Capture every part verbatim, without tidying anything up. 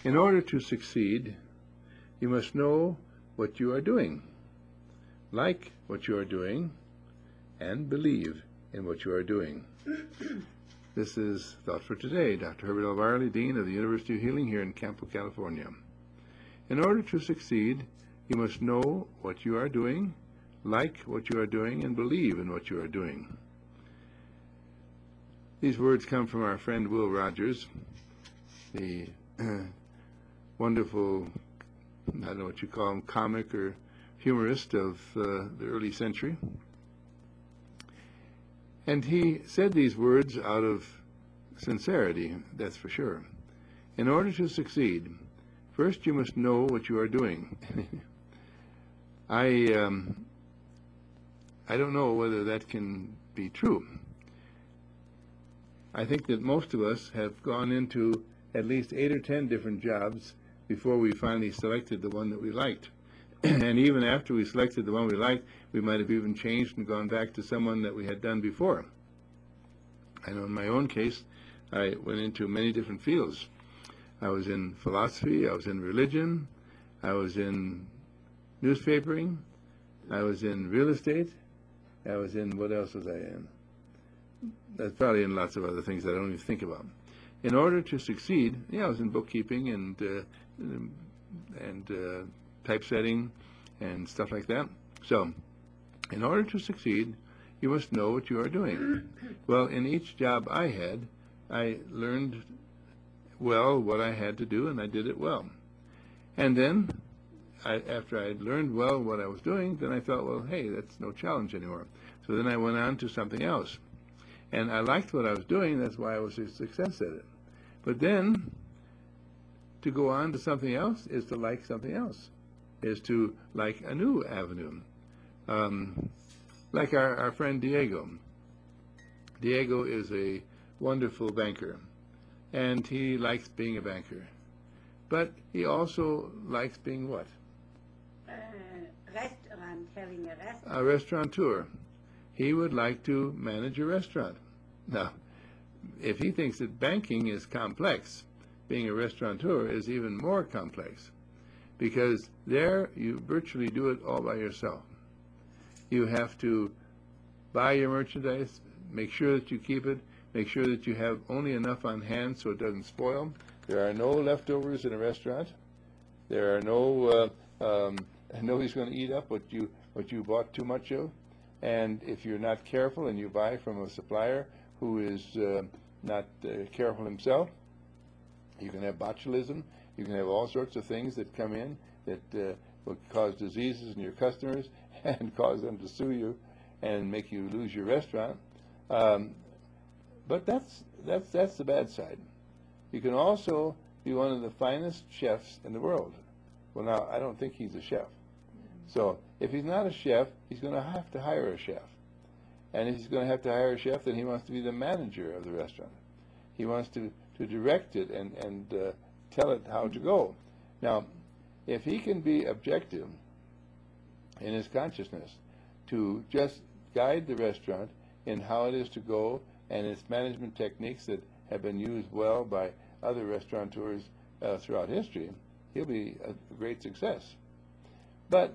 In order to succeed, you must know what you are doing, like what you are doing, and believe in what you are doing. This is Thought for Today. Doctor Herbert L. Varley, Dean of the University of Healing here in Campo, California. In order to succeed, you must know what you are doing, like what you are doing, and believe in what you are doing. These words come from our friend Will Rogers, the uh, wonderful, I don't know what you call him, comic or humorist of uh, the early century. And he said these words out of sincerity, that's for sure. In order to succeed, first you must know what you are doing. I, um, I don't know whether that can be true. I think that most of us have gone into at least eight or ten different jobs before we finally selected the one that we liked. And even after we selected the one we liked, we might have even changed and gone back to someone that we had done before. I know in my own case, I went into many different fields. I was in philosophy, I was in religion, I was in newspapering, I was in real estate, I was in, what else was I in? That's probably in lots of other things that I don't even think about. In order to succeed, yeah, I was in bookkeeping and uh, and uh, typesetting and stuff like that. So, in order to succeed, you must know what you are doing. Well, in each job I had, I learned well what I had to do, and I did it well. And then, I, after I had learned well what I was doing, then I thought, well, hey, that's no challenge anymore. So then I went on to something else. And I liked what I was doing, that's why I was a success at it. But then, to go on to something else is to like something else, is to like a new avenue. Um, like our, our friend Diego. Diego is a wonderful banker, and he likes being a banker. But he also likes being what? Uh, restaurant, having a restaurant. A restaurateur. He would like to manage a restaurant. Now, if he thinks that banking is complex, being a restaurateur is even more complex, because there you virtually do it all by yourself. You have to buy your merchandise, make sure that you keep it, make sure that you have only enough on hand so it doesn't spoil. There are no leftovers in a restaurant. There are no, uh, um, nobody's going to eat up what you, what you bought too much of. And if you're not careful and you buy from a supplier who is uh, not uh, careful himself, you can have botulism. You can have all sorts of things that come in that uh, will cause diseases in your customers and cause them to sue you and make you lose your restaurant. Um, but that's, that's, that's the bad side. You can also be one of the finest chefs in the world. Well, now, I don't think he's a chef. So if he's not a chef, he's going to have to hire a chef. And if he's going to have to hire a chef, then he wants to be the manager of the restaurant. He wants to, to direct it and, and uh, tell it how to go. Now, if he can be objective in his consciousness to just guide the restaurant in how it is to go and its management techniques that have been used well by other restaurateurs uh, throughout history, he'll be a great success. But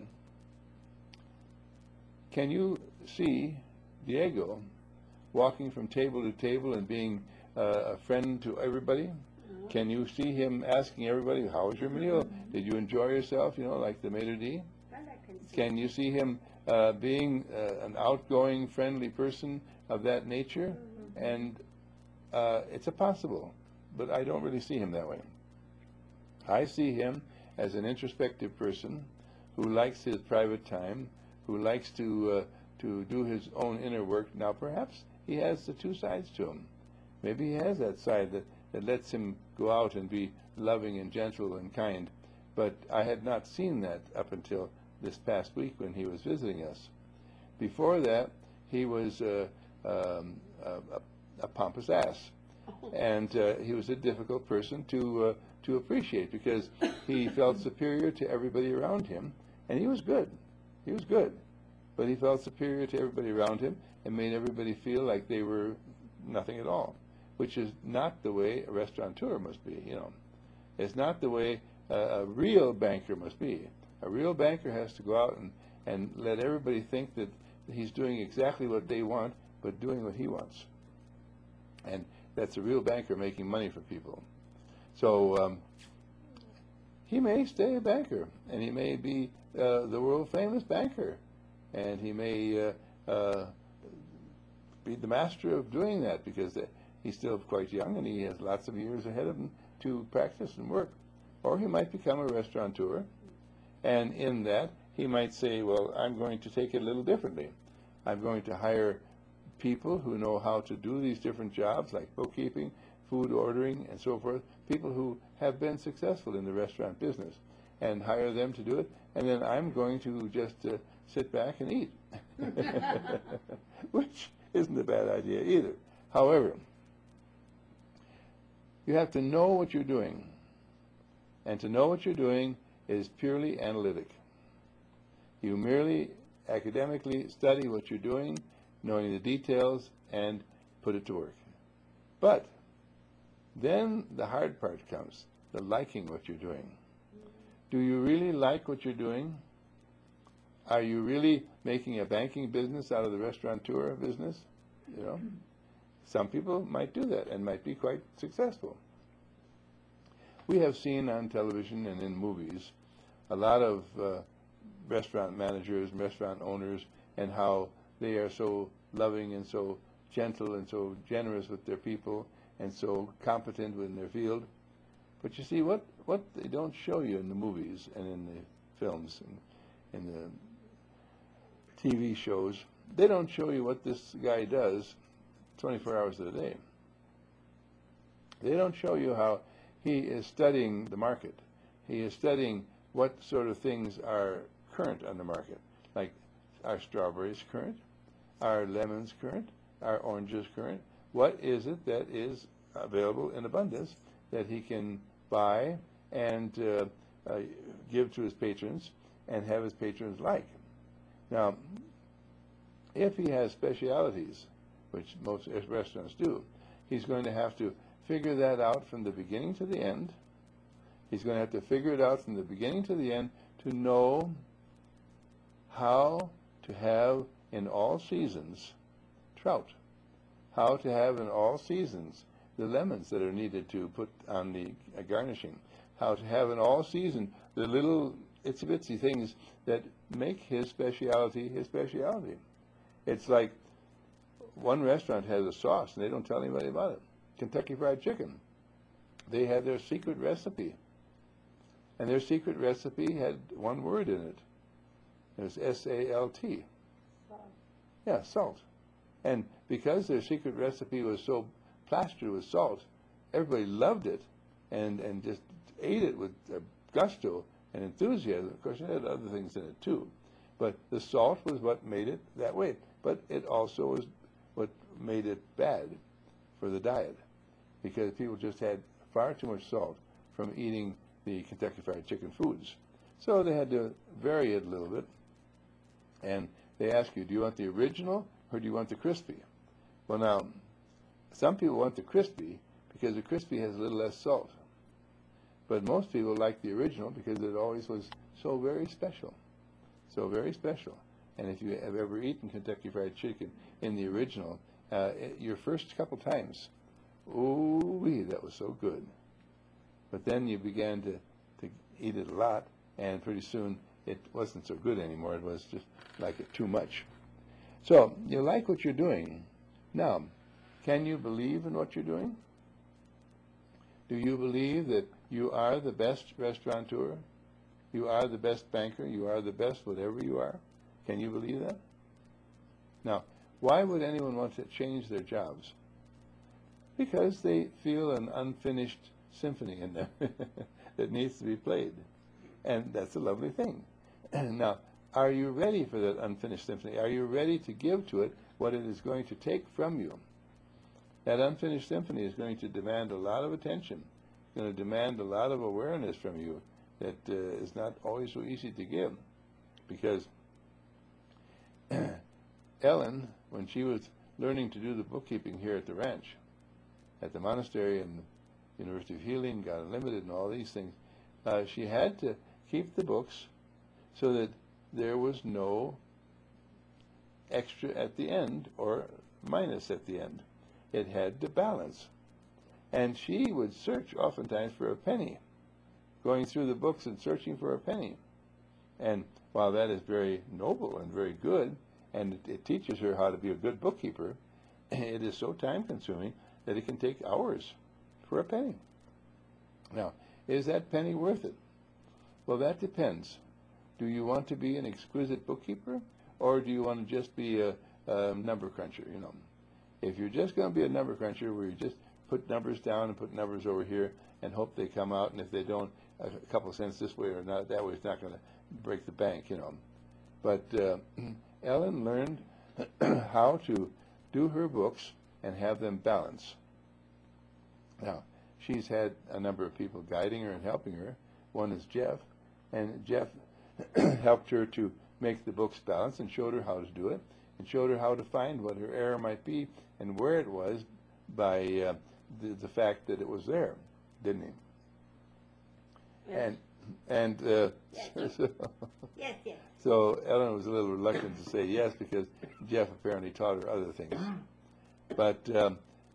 can you see Diego walking from table to table and being uh, a friend to everybody? Mm-hmm. Can you see him asking everybody, how was your meal? Mm-hmm. Did you enjoy yourself, you know, like the maitre d'? Well, can, can you see him uh, being uh, an outgoing, friendly person of that nature? Mm-hmm. And uh, it's a possible, but I don't really see him that way. I see him as an introspective person who likes his private time, who likes to uh, to do his own inner work. Now, perhaps he has the two sides to him. Maybe he has that side that, that lets him go out and be loving and gentle and kind. But I had not seen that up until this past week when he was visiting us. Before that, he was uh, um, a, a pompous ass. And uh, he was a difficult person to, uh, to appreciate because he felt superior to everybody around him. And he was good. He was good. But he felt superior to everybody around him and made everybody feel like they were nothing at all, which is not the way a restaurateur must be, you know. It's not the way a, a real banker must be. A real banker has to go out and, and let everybody think that he's doing exactly what they want, but doing what he wants. And that's a real banker making money for people. So um, he may stay a banker, and he may be uh, the world-famous banker, and he may uh, uh, be the master of doing that, because uh, he's still quite young and he has lots of years ahead of him to practice and work. Or he might become a restaurateur, and in that he might say, well, I'm going to take it a little differently. I'm going to hire people who know how to do these different jobs, like bookkeeping, food ordering, and so forth, people who have been successful in the restaurant business, and hire them to do it, and then I'm going to just uh, sit back and eat, which isn't a bad idea either. However, you have to know what you're doing, and to know what you're doing is purely analytic. You merely academically study what you're doing, knowing the details, and put it to work. But then the hard part comes, the liking what you're doing. Do you really like what you're doing? Are you really making a banking business out of the restaurateur business? You know, some people might do that and might be quite successful. We have seen on television and in movies a lot of uh, restaurant managers and restaurant owners, and how they are so loving and so gentle and so generous with their people and so competent in their field. But you see, what, what they don't show you in the movies and in the films and in the T V shows, they don't show you what this guy does twenty-four hours a day. They don't show you how he is studying the market. He is studying what sort of things are current on the market, like, are strawberries current? Are lemons current? Are oranges current? What is it that is available in abundance that he can buy and uh, uh, give to his patrons and have his patrons like? Now, if he has specialities, which most restaurants do, he's going to have to figure that out from the beginning to the end. He's going to have to figure it out from the beginning to the end to know how to have in all seasons trout, how to have in all seasons the lemons that are needed to put on the uh, garnishing, how to have in all season the little itsy-bitsy things that make his specialty his specialty. It's like one restaurant has a sauce and they don't tell anybody about it. Kentucky Fried Chicken. They had their secret recipe. And their secret recipe had one word in it. It was S A L T. Salt. Yeah, salt. And because their secret recipe was so plastered with salt, everybody loved it and, and just ate it with uh, gusto and enthusiasm. Of course, it had other things in it too. But the salt was what made it that way. But it also was what made it bad for the diet, because people just had far too much salt from eating the Kentucky Fried Chicken foods. So they had to vary it a little bit. And they ask you, do you want the original or do you want the crispy? Well, now, some people want the crispy because the crispy has a little less salt. But most people like the original because it always was so very special. So very special. And if you have ever eaten Kentucky Fried Chicken in the original, uh, it, your first couple times, ooh-wee, that was so good. But then you began to, to eat it a lot, and pretty soon it wasn't so good anymore. It was just like it too much. So you like what you're doing. Now, can you believe in what you're doing? Do you believe that you are the best restaurateur? You are the best banker? You are the best whatever you are? Can you believe that? Now, why would anyone want to change their jobs? Because they feel an unfinished symphony in them that needs to be played. And that's a lovely thing. Now, are you ready for that unfinished symphony? Are you ready to give to it what it is going to take from you? That unfinished symphony is going to demand a lot of attention. It's going to demand a lot of awareness from you that uh, is not always so easy to give. Because Ellen, when she was learning to do the bookkeeping here at the ranch, at the monastery in University of Healing, God Unlimited, and all these things, uh, she had to keep the books so that there was no extra at the end or minus at the end. It had to balance. And she would search oftentimes for a penny, going through the books and searching for a penny. And while that is very noble and very good, and it, it teaches her how to be a good bookkeeper, it is so time-consuming that it can take hours for a penny. Now, is that penny worth it? Well, that depends. Do you want to be an exquisite bookkeeper, or do you want to just be a, a number cruncher, you know? If you're just going to be a number cruncher where you just put numbers down and put numbers over here and hope they come out, and if they don't, a couple of cents this way or not that way, it's not going to break the bank, you know. But uh, Ellen learned how to do her books and have them balance. Now, she's had a number of people guiding her and helping her. One is Jeff, and Jeff helped her to make the books balance and showed her how to do it, and showed her how to find what her error might be and where it was by uh, the, the fact that it was there, didn't he? Yes. And and uh, Yes. so, Yes, yes. so Ellen was a little reluctant to say yes because Jeff apparently taught her other things. But um,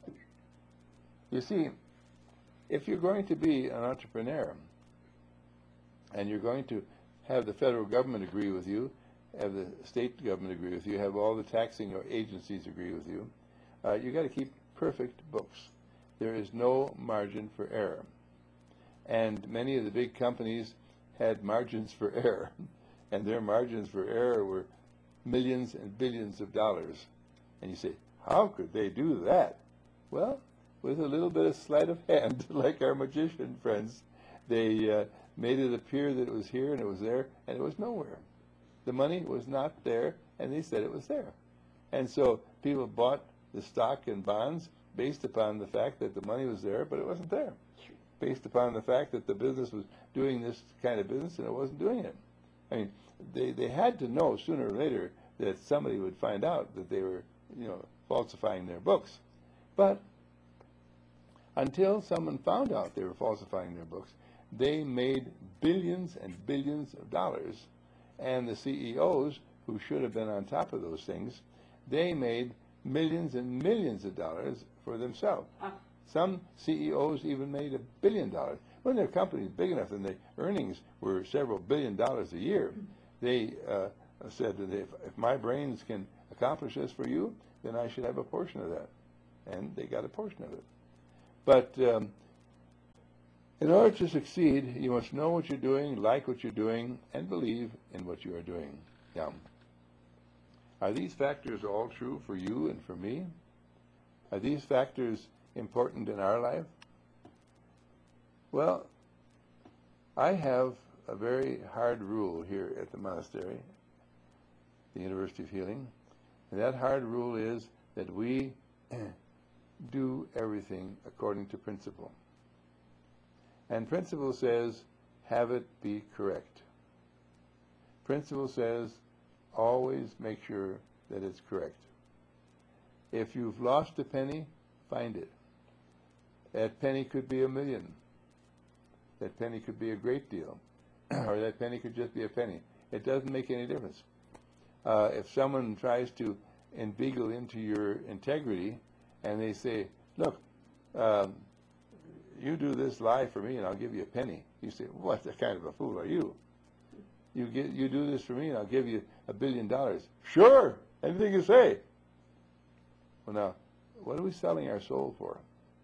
you see, if you're going to be an entrepreneur and you're going to have the federal government agree with you, have the state government agree with you, have all the taxing agencies agree with you, uh, you got to keep perfect books. There is no margin for error. And many of the big companies had margins for error, and their margins for error were millions and billions of dollars. And you say, how could they do that? Well, with a little bit of sleight of hand, like our magician friends, they uh, made it appear that it was here and it was there, and it was nowhere. The money was not there, and they said it was there. And so people bought the stock and bonds based upon the fact that the money was there, but it wasn't there. Based upon the fact that the business was doing this kind of business and it wasn't doing it. I mean, they, they had to know sooner or later that somebody would find out that they were, you know, falsifying their books. But until someone found out they were falsifying their books, they made billions and billions of dollars. And the C E Os, who should have been on top of those things, they made millions and millions of dollars for themselves. Ah. Some C E Os even made a billion dollars. When their company is big enough and the earnings were several billion dollars a year, they uh, said that if, if my brains can accomplish this for you, then I should have a portion of that. And they got a portion of it. But um, in order to succeed, you must know what you're doing, like what you're doing, and believe in what you are doing. Now, are these factors all true for you and for me? Are these factors important in our life? Well, I have a very hard rule here at the monastery, the University of Healing, and that hard rule is that we do everything according to principle. And principle says, have it be correct. Principle says, always make sure that it's correct. If you've lost a penny, find it. That penny could be a million. That penny could be a great deal. Or that penny could just be a penny. It doesn't make any difference. Uh, if someone tries to inveigle into your integrity and they say, look, um, you do this lie for me and I'll give you a penny. You say, what kind of a fool are you? You, get, you do this for me and I'll give you a billion dollars. Sure, anything you say. Well, now, what are we selling our soul for?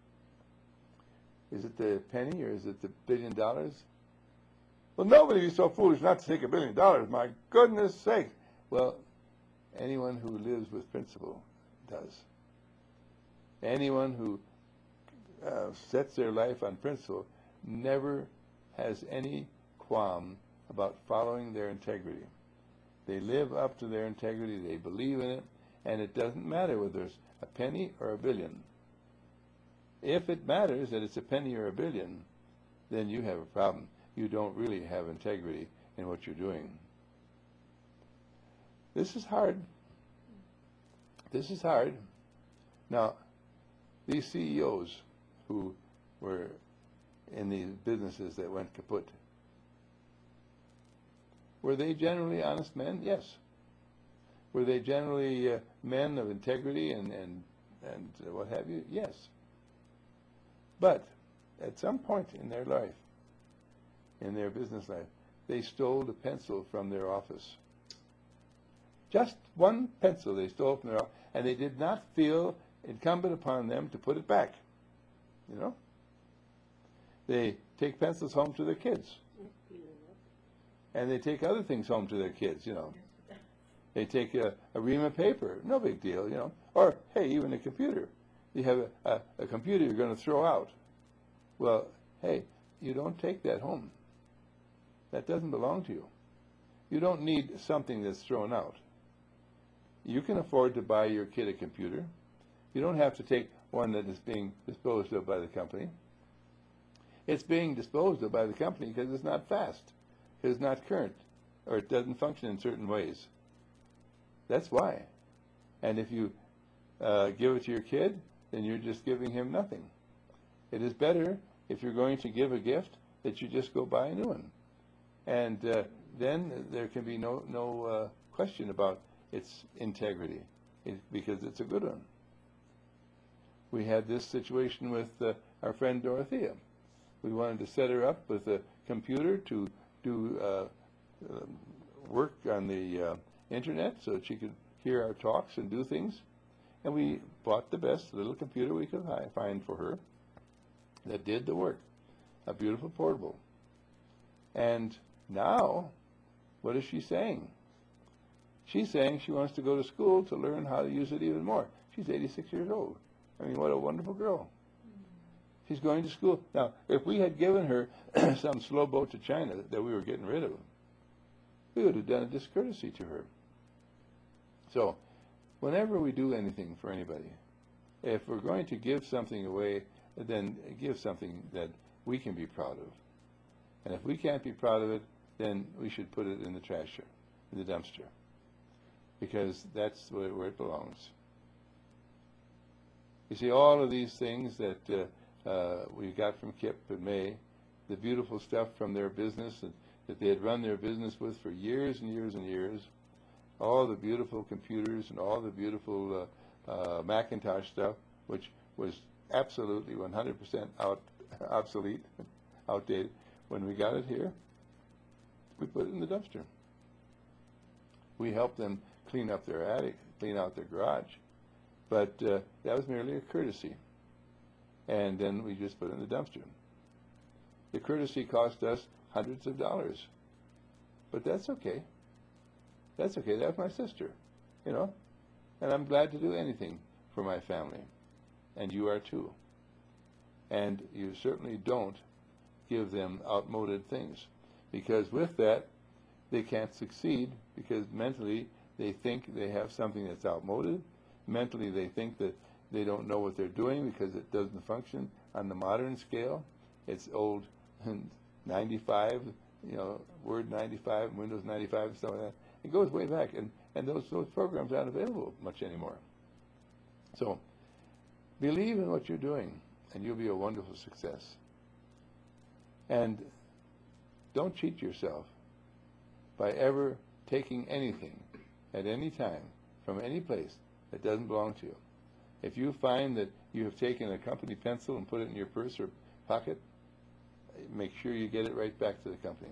Is it the penny or is it the billion dollars? Well, nobody is so foolish not to take a billion dollars. My goodness sake. Well, anyone who lives with principle does. Anyone who uh, sets their life on principle never has any qualm about following their integrity. They live up to their integrity. They believe in it. And it doesn't matter whether it's a penny or a billion. If it matters that it's a penny or a billion, then you have a problem. You don't really have integrity in what you're doing. This is hard. This is hard. Now, these C E Os who were in these businesses that went kaput. Were they generally honest men? Yes. Were they generally uh, men of integrity and, and, and uh, what have you? Yes. But at some point in their life, in their business life, they stole the pencil from their office. Just one pencil they stole from their office, and they did not feel incumbent upon them to put it back. You know? They take pencils home to their kids. And they take other things home to their kids, you know. They take a, a ream of paper, no big deal, you know. Or, hey, even a computer. You have a, a, a computer you're going to throw out. Well, hey, you don't take that home. That doesn't belong to you. You don't need something that's thrown out. You can afford to buy your kid a computer. You don't have to take one that is being disposed of by the company. It's being disposed of by the company because it's not fast, because it's not current, or it doesn't function in certain ways. That's why. And if you uh, give it to your kid, then you're just giving him nothing. It is better, if you're going to give a gift, that you just go buy a new one. And uh, then there can be no, no uh, question about its integrity, it, because it's a good one. We had this situation with uh, our friend Dorothea. We wanted to set her up with a computer to do uh, uh, work on the uh, internet so that she could hear our talks and do things. And we bought the best little computer we could find for her that did the work, a beautiful portable. And now, what is she saying? She's saying she wants to go to school to learn how to use it even more. She's eighty-six years old. I mean, what a wonderful girl. She's going to school. Now, if we had given her some slow boat to China that we were getting rid of, we would have done a discourtesy to her. So, whenever we do anything for anybody, if we're going to give something away, then give something that we can be proud of. And if we can't be proud of it, then we should put it in the trash, in the dumpster, because that's where, where it belongs. You see, all of these things that uh, uh, we got from Kip and May, the beautiful stuff from their business that, that they had run their business with for years and years and years, all the beautiful computers and all the beautiful uh, uh, Macintosh stuff, which was absolutely one hundred percent out, obsolete, outdated. When we got it here, we put it in the dumpster. We helped them clean up their attic, clean out their garage. But uh, that was merely a courtesy. And then we just put it in the dumpster. The courtesy cost us hundreds of dollars. But that's okay. That's okay. That's my sister, you know. And I'm glad to do anything for my family. And you are too. And you certainly don't give them outmoded things. Because with that, they can't succeed, because mentally they think they have something that's outmoded. Mentally they think that they don't know what they're doing because it doesn't function on the modern scale. It's old ninety-five, you know, Word ninety-five, Windows ninety-five, and stuff like that. It goes way back, and, and those, those programs aren't available much anymore. So believe in what you're doing, and you'll be a wonderful success. And don't cheat yourself by ever taking anything at any time from any place that doesn't belong to you. If you find that you have taken a company pencil and put it in your purse or pocket, make sure you get it right back to the company,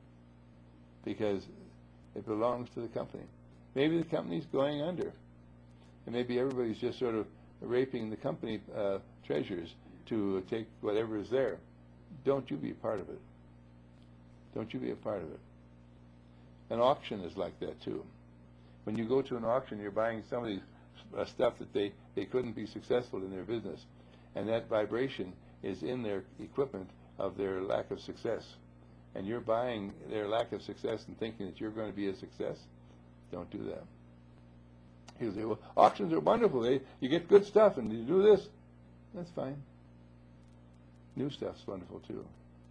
because it belongs to the company. Maybe the company's going under, and maybe everybody's just sort of raping the company uh, treasures to take whatever is there. Don't you be a part of it. Don't you be a part of it. An auction is like that too. When you go to an auction, you're buying somebody's uh, stuff that they, they couldn't be successful in their business. And that vibration is in their equipment of their lack of success. And you're buying their lack of success and thinking that you're going to be a success. Don't do that. You say, well, auctions are wonderful. They, you get good stuff and you do this. That's fine. New stuff's wonderful too.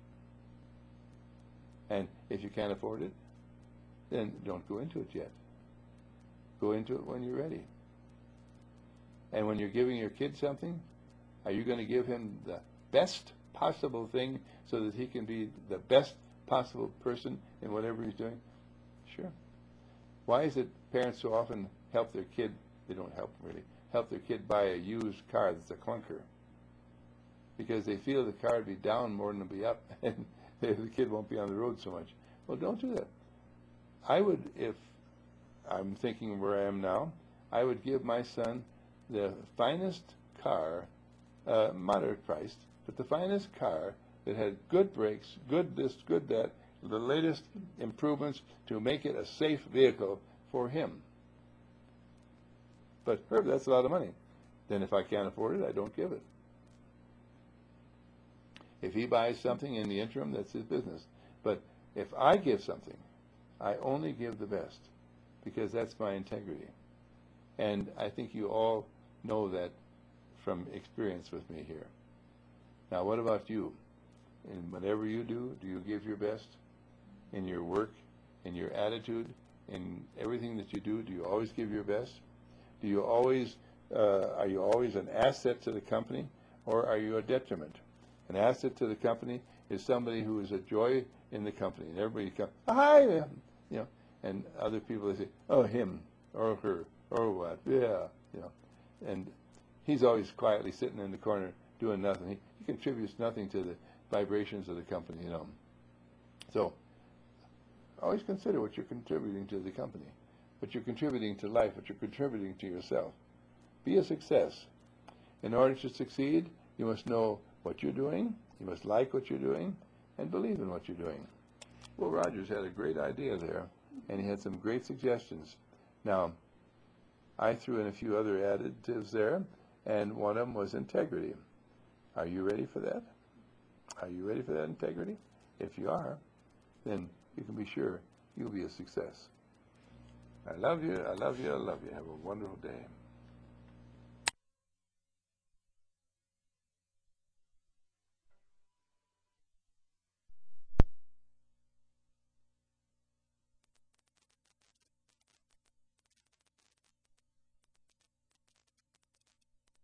And if you can't afford it, then don't go into it yet. Go into it when you're ready. And when you're giving your kid something, are you going to give him the best possible thing so that he can be the best possible person in whatever he's doing? Sure. Why is it parents so often help their kid, they don't help them really, help their kid buy a used car that's a clunker? Because they feel the car would be down more than it'll be up, and the kid won't be on the road so much. Well, don't do that. I would, if I'm thinking where I am now, I would give my son the finest car, uh, moderate priced, but the finest car that had good brakes, good this, good that, the latest improvements to make it a safe vehicle for him. But Herb, that's a lot of money. Then if I can't afford it, I don't give it. If he buys something in the interim, that's his business. But if I give something, I only give the best, because that's my integrity. And I think you all know that from experience with me here. Now, what about you? In whatever you do, do you give your best? In your work, in your attitude, in everything that you do, do you always give your best? Do you always, uh, are you always an asset to the company, or are you a detriment? An asset to the company is somebody who is a joy in the company, and everybody comes, oh, hi, you know, and other people say, oh, him, or her, or what, yeah, you know, and he's always quietly sitting in the corner doing nothing. He, he contributes nothing to the vibrations of the company, you know. So always consider what you're contributing to the company, what you're contributing to life, what you're contributing to yourself. Be a success. In order to succeed, you must know what you're doing, you must like what you're doing, and believe in what you're doing. Will Rogers had a great idea there, and he had some great suggestions. Now, I threw in a few other additives there, and one of them was integrity. Are you ready for that? Are you ready for that integrity? If you are, then you can be sure you'll be a success. I love you, I love you, I love you. Have a wonderful day.